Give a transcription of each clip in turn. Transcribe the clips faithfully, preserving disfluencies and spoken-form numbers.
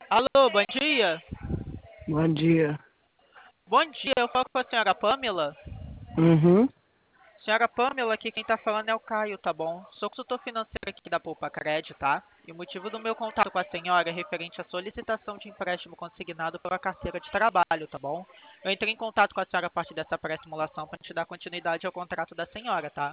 Alô, bom dia. Bom dia. Bom dia, eu falo com a senhora Pamela. Uhum. Senhora Pamela, aqui quem tá falando é o Caio, tá bom? Sou consultor financeiro aqui da Poupa Cred, tá? E o motivo do meu contato com a senhora é referente à solicitação de empréstimo consignado pela carteira de trabalho, tá bom? Eu entrei em contato com a senhora a partir dessa pré-simulação para te dar continuidade ao contrato da senhora, tá?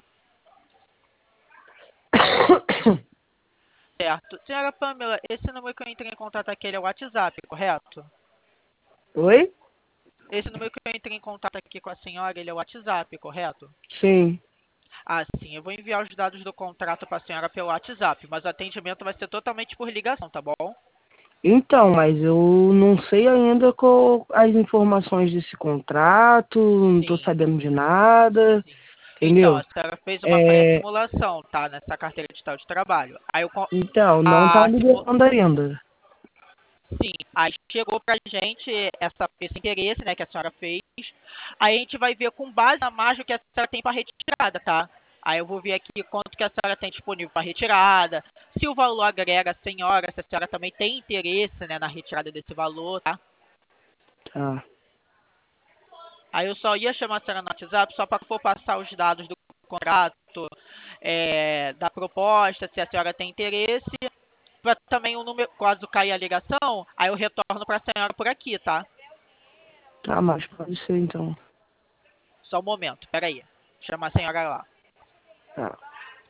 Certo. Senhora Pamela, esse número que eu entrei em contato aqui ele é o WhatsApp, correto? Oi? Esse número que eu entrei em contato aqui com a senhora, ele é o WhatsApp, correto? Sim. Ah, sim. Eu vou enviar os dados do contrato para a senhora pelo WhatsApp, mas o atendimento vai ser totalmente por ligação, tá bom? Então, mas eu não sei ainda qual as informações desse contrato, não tô Sim, sabendo de nada, sim. Então, a entendeu? senhora fez uma É, pré-simulação, tá? Nessa carteira digital de trabalho. Aí eu, co- então, não tá a simu... liberando ainda. Sim, aí chegou pra gente essa, esse interesse, né, que a senhora fez. Aí a gente vai ver com base na margem que a senhora tem para retirada, tá? Aí eu vou ver aqui quanto que a senhora tem disponível para retirada, se o valor agrega a senhora, se a senhora também tem interesse, né, na retirada desse valor, tá? Tá. Aí eu só ia chamar a senhora no WhatsApp só para for passar os dados do contrato, é, da proposta, se a senhora tem interesse, para também o número, caso caia a ligação, aí eu retorno para a senhora por aqui, tá? Tá, mas pode ser então. Só um momento, peraí. Chama a senhora lá. Tá.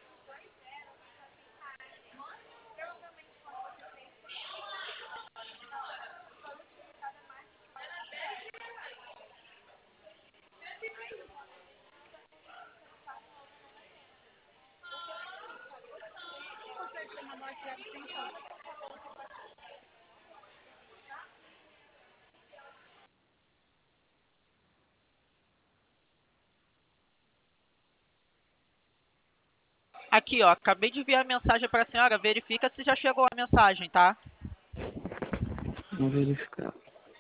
Aqui, ó, acabei de enviar a mensagem para a senhora. Verifica se já chegou a mensagem, tá? Vamos verificar.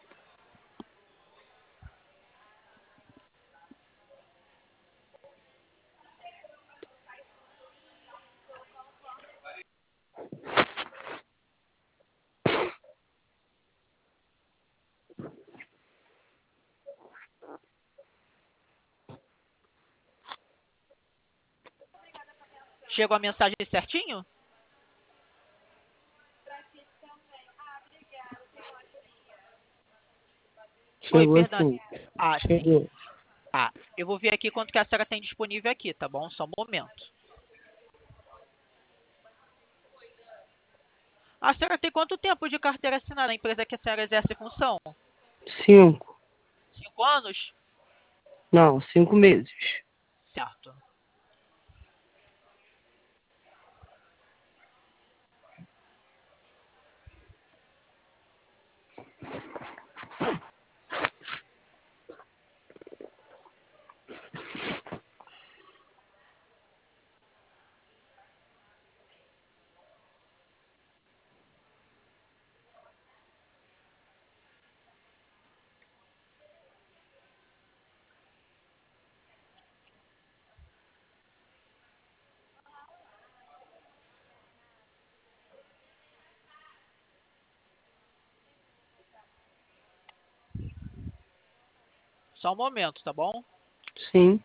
Chegou a mensagem certinho? Oi, Chegou perdão. sim. Ah, sim. Chegou. Ah, eu vou ver aqui quanto que a senhora tem disponível aqui, tá bom? Só um momento. A senhora tem quanto tempo de carteira assinada na empresa que a senhora exerce função? Cinco. Cinco anos? Não, cinco meses. Certo. Só um momento, tá bom? Sim.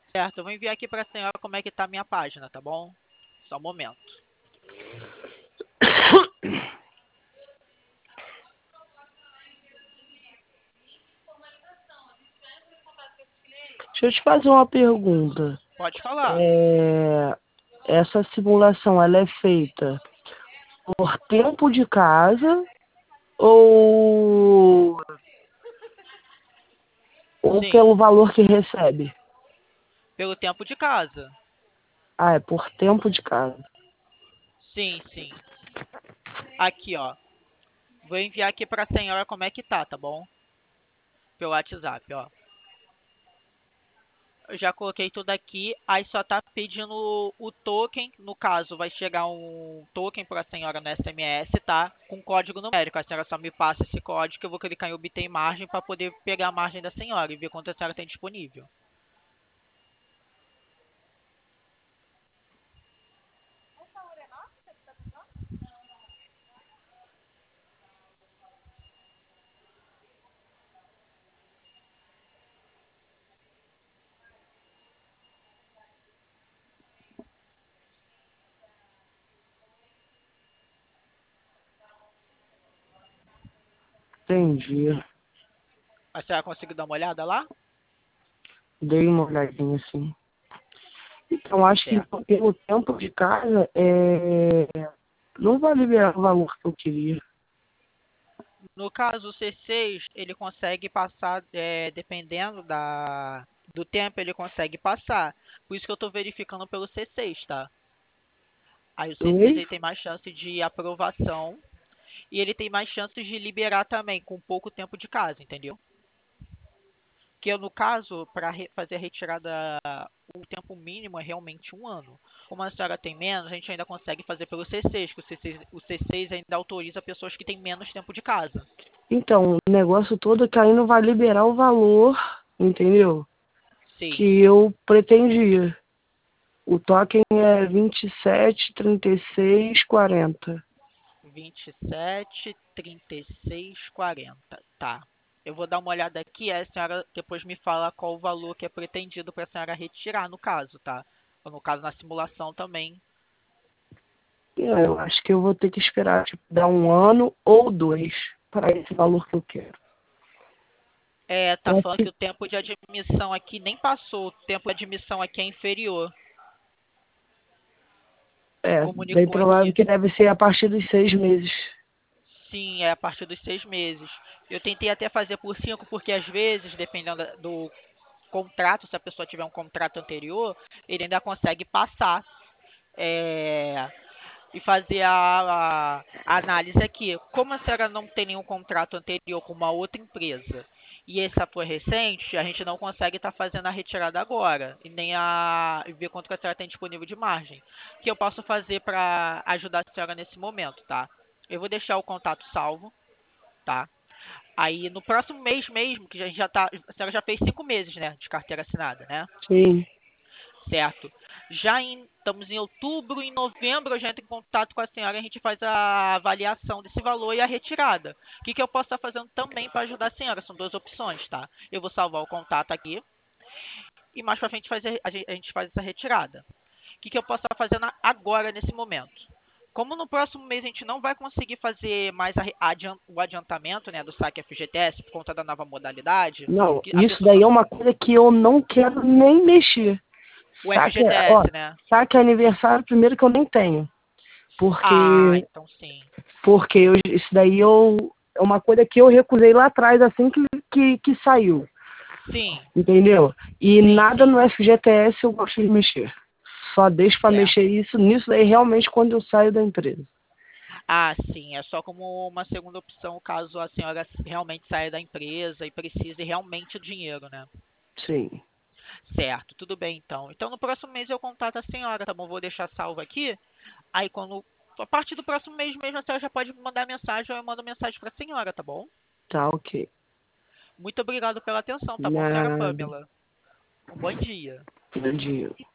Certo, eu vou enviar aqui para a senhora como é que tá a minha página, tá bom? Só um momento. Deixa eu te fazer uma pergunta. Pode falar. É, essa simulação, ela é feita por tempo de casa ou, ou Sim, pelo valor que recebe? pelo tempo de casa. Ah, é por tempo de casa. Sim, sim. Aqui, ó. Vou enviar aqui para a senhora como é que tá, tá bom? Pelo WhatsApp, ó. Eu já coloquei tudo aqui, aí só tá pedindo o token, no caso vai chegar um token para a senhora no S M S, tá? Com código numérico, a senhora só me passa esse código que eu vou clicar em obter margem para poder pegar a margem da senhora e ver quanto a senhora tem disponível. Entendi. A senhora conseguiu dar uma olhada lá? Dei uma olhadinha assim. Então, acho que Certo. então, pelo tempo de casa, é... não vai liberar o valor que eu queria. No caso, o C seis, ele consegue passar, é, dependendo da, do tempo, ele consegue passar. Por isso que eu estou verificando pelo C seis, tá? Aí o C seis Oi? ele tem mais chance de aprovação e ele tem mais chances de liberar também, com pouco tempo de casa, entendeu? Que eu, no caso, para fazer a retirada, o tempo mínimo é realmente um ano. Como a senhora tem menos, a gente ainda consegue fazer pelo C seis, que o C seis, o C seis ainda autoriza pessoas que têm menos tempo de casa. Então, o negócio todo é que aí não vai liberar o valor, entendeu? Sim. Que eu pretendia. O token é vinte e sete, trinta e seis, quarenta. vinte e sete, trinta e seis, quarenta. Tá. Eu vou dar uma olhada aqui, aí a senhora depois me fala qual o valor que é pretendido para a senhora retirar, no caso, tá? Ou no caso, na simulação também. É, eu acho que eu vou ter que esperar, tipo, dar um ano ou dois para esse valor que eu quero. É, tá Então, falando que o tempo de admissão aqui nem passou, o tempo de admissão aqui é inferior. é, bem Comunicou provável aqui. que deve ser a partir dos seis meses. Sim, é a partir dos seis meses. Eu tentei até fazer por cinco, porque às vezes, dependendo do contrato, se a pessoa tiver um contrato anterior, ele ainda consegue passar. É, e fazer a, a- a análise aqui. Como a senhora não tem nenhum contrato anterior com uma outra empresa e essa foi recente, a gente não consegue estar fazendo a retirada agora e nem a e ver quanto que a senhora tem disponível de margem. O que eu posso fazer para ajudar a senhora nesse momento, tá? Eu vou deixar o contato salvo, tá? Aí no próximo mês mesmo, que a gente já tá, a senhora já fez cinco meses, né, de carteira assinada, né? Sim, Certo. Já em, estamos em outubro, em novembro eu já entro em contato com a senhora e a gente faz a avaliação desse valor e a retirada. O que, que eu posso estar fazendo também para ajudar a senhora? São duas opções, tá? Eu vou salvar o contato aqui e mais para frente faz a, a gente faz essa retirada. O que, que eu posso estar fazendo agora, nesse momento? Como no próximo mês a gente não vai conseguir fazer mais a, adian, o adiantamento, né, do saque F G T S por conta da nova modalidade, não, que a isso pessoa daí só, é uma coisa que eu não quero nem mexer. o Saque, ó, F G T S, né? saque aniversário primeiro que eu nem tenho. Ah, Porque, então sim. porque eu, isso daí eu, é uma coisa que eu recusei lá atrás, assim que, que, que saiu. Sim, Entendeu? E sim, nada sim. no F G T S eu gosto de mexer. Só deixo para Certo. mexer isso nisso daí realmente quando eu saio da empresa. Ah, sim, é só como uma segunda opção caso a senhora realmente saia da empresa e precise realmente do dinheiro, né? Sim. Certo, tudo bem então. Então no próximo mês eu contato a senhora, tá bom? Vou deixar salvo aqui. Aí quando a partir do próximo mês mesmo a senhora já pode me mandar mensagem ou eu mando mensagem para a senhora, tá bom? Tá ok. Muito obrigado pela atenção, tá bom, senhora Nada. Pamela? Um bom dia. Bom dia.